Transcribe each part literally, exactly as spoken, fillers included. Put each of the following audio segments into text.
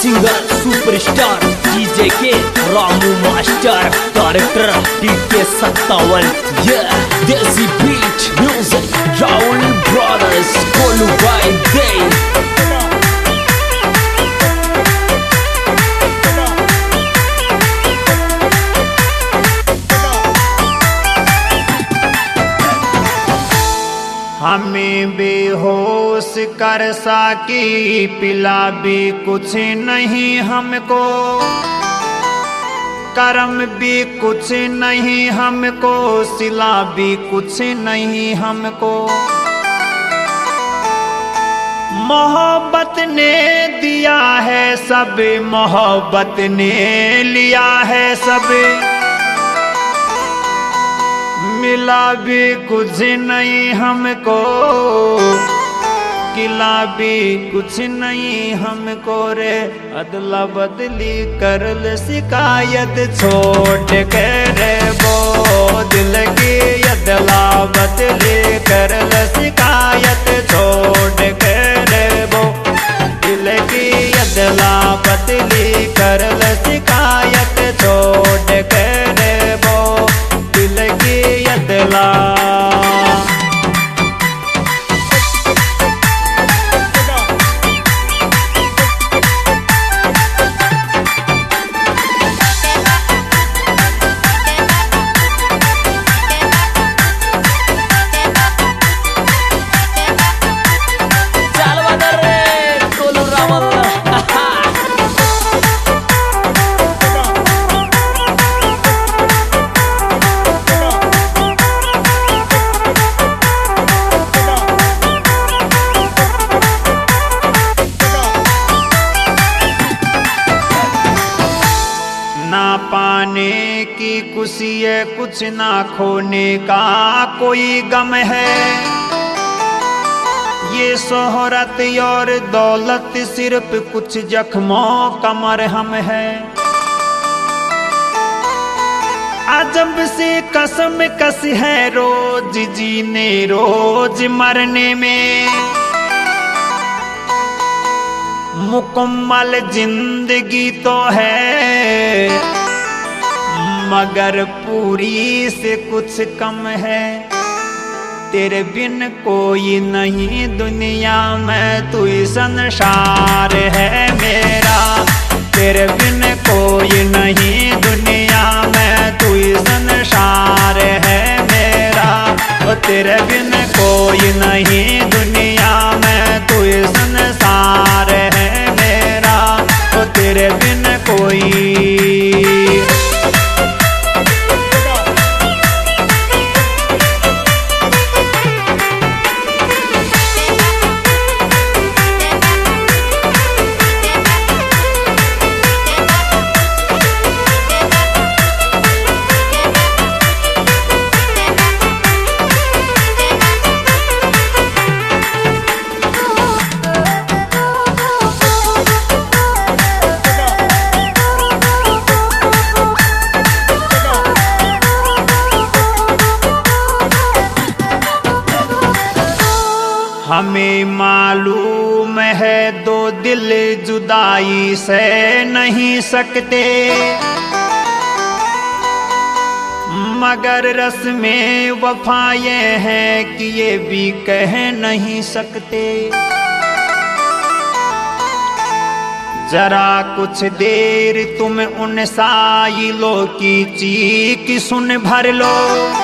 Singer superstar DJ के Ramu master, director DK सत्तावन, ये देसी बीट म्यूजिक राहुल ब्रदर्स, कोलू भाई दे। हमें बेहोश कर साकी पिला भी कुछ नहीं हमको, कर्म भी कुछ नहीं हमको, सिला भी कुछ नहीं हमको। मोहब्बत ने दिया है सब, मोहब्बत ने लिया है सब, मिला भी कुछ नहीं हमको, किला भी कुछ नहीं हमको रे। अदला बदली कर ले शिकायत छोड़ के रे वो दिल की, अदला बदली कर ले शिकायत छोड़ के रे वो दिल की, अदला बदली कर ले शिकायत छोड़ के रे वो दिल की अदला। पाने की खुशी है कुछ ना खोने का कोई गम है, ये शोहरत और दौलत सिर्फ कुछ जख्मों का मरहम है। अजब से कसम कस है रोज जीने रोज मरने में, मुकम्मल जिंदगी तो है मगर पूरी से कुछ कम है। तेरे बिन कोई नहीं दुनिया में, तू ही संसार है मेरा। तेरे बिन कोई नहीं दुनिया में, तू ही संसार है मेरा। और तेरे बिन कोई नहीं दुनिया में, तू ही संसार है मेरा। और तेरे बिन कोई हमें मालूम है दो दिल जुदाई से नहीं सकते, मगर रस में वफा ये है कि ये भी कह नहीं सकते। जरा कुछ देर तुम उन साइलों की चीख सुन भर लो,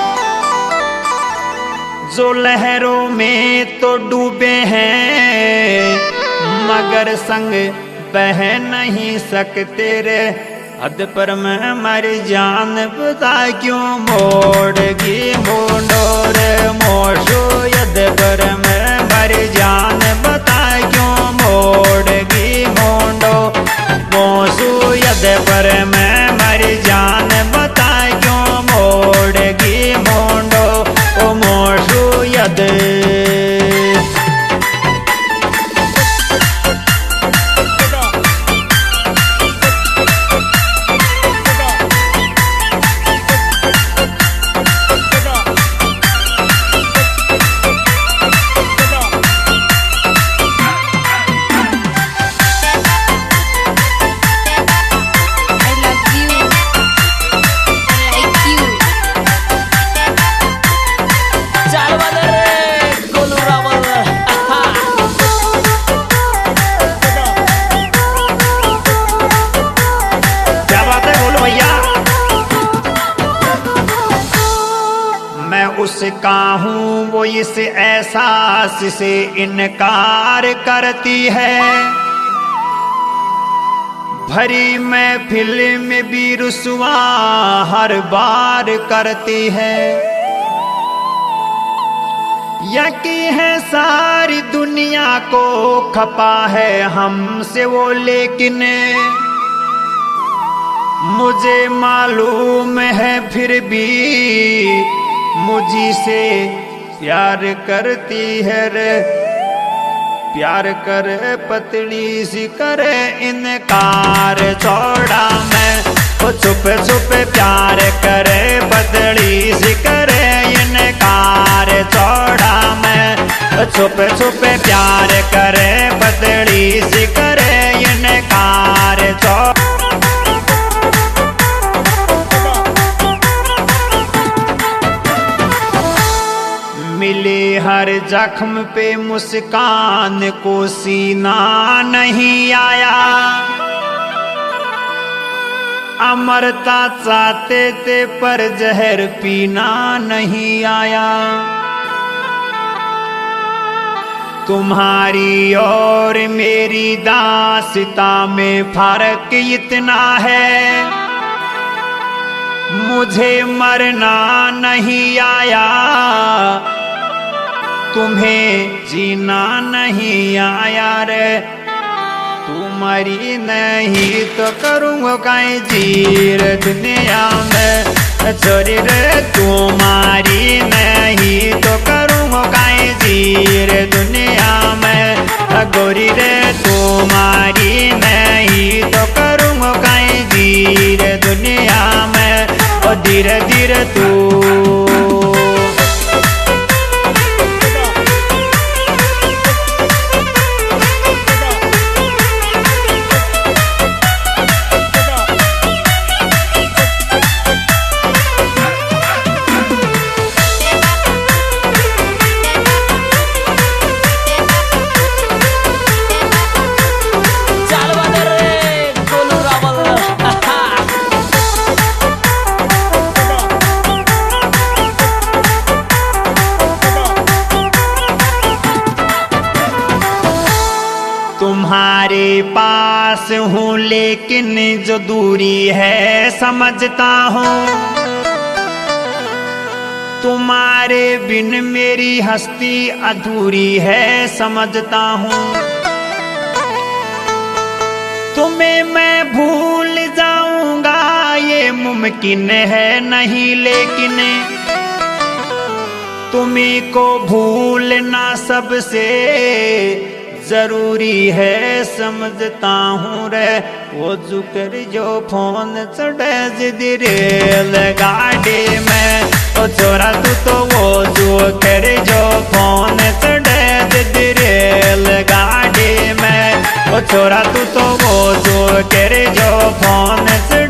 जो लहरों में तो डूबे हैं मगर संग बह नहीं सकते रे। हद पर मैं मर जान बता क्यों मोड़गी मोड़ो रे मोशो, यद पर मैं मर जान बता क्यों मोड़गी मोड़ो मोशो, यद पर मैं मर जान बता क्यों मोड़गी मोड़ो ओ मोशो यद। उसका हूँ वो इस एहसास से इनकार करती है। भरी महफिल में भी रुसवा हर बार करती है। यकी है सारी दुनिया को खपा है हमसे वो, लेकिन मुझे मालूम है फिर भी मुझी से प्यार करती है रे। प्यार करे पतली सी करे इनकार, चौड़ा मैं वो छुप छुप प्यार करे पतली सी करे इनकार। चौड़ा मैं छुप छुप प्यार करे पतली सी करे इनकार। चौड़ा मिले हर जख्म पे मुस्कान को सीना नहीं आया। अमरता चाहते थे पर जहर पीना नहीं आया। तुम्हारी और मेरी दास्ता में फर्क इतना है, मुझे मरना नहीं आया, तुम्हें जीना नहीं आया रे। तुम्हारी नहीं तो करूँगा कहीं जीर दुनिया में छोरी रे। तुम्हारी नहीं तो करूँगा कहीं जीर दुनिया में गोरी रे। तुम्हारी नहीं तो करूँगा कहीं जीर दुनिया में। और धीरे धीरे तू तुम्हारे पास हूँ लेकिन जो दूरी है समझता हूँ। तुम्हारे बिन मेरी हस्ती अधूरी है समझता हूँ। तुम्हें मैं भूल जाऊंगा ये मुमकिन है नहीं, लेकिन तुम्ही को भूलना सबसे जरूरी है समझता हूँ रे। वो जुकर जो फोन चढ़े रेल गाड़ी में, ओ छोरा तू तो वो जुकर जो फोन चढ़े रेल गाड़ी में। ओ छोरा तू तो वो जुकर जो फोन चढ़े